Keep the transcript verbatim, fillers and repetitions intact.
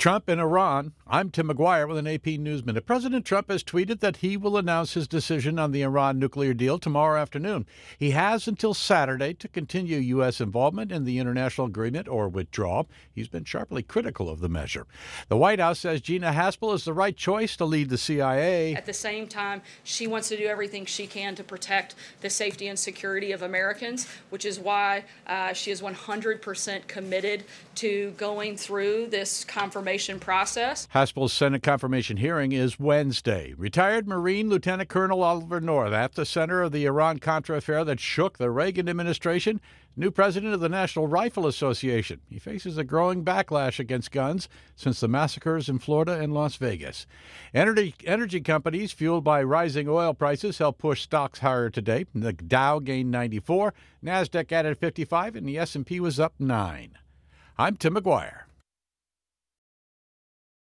Trump and Iran. I'm Tim McGuire with an A P News Minute. President Trump has tweeted that he will announce his decision on the Iran nuclear deal tomorrow afternoon. He has until Saturday to continue U S involvement in the international agreement or withdraw. He's been sharply critical of the measure. The White House says Gina Haspel is the right choice to lead the C I A. At the same time, she wants to do everything she can to protect the safety and security of Americans, which is why uh, she is one hundred percent committed to going through this confirmation process. Haspel's Senate confirmation hearing is Wednesday. Retired Marine Lieutenant Colonel Oliver North, at the center of the Iran-Contra affair that shook the Reagan administration, new president of the National Rifle Association. He faces a growing backlash against guns since the massacres in Florida and Las Vegas. Energy, energy companies, fueled by rising oil prices, helped push stocks higher today. The Dow gained ninety-four, NASDAQ added fifty-five, and the S and P was up nine. I'm Tim McGuire.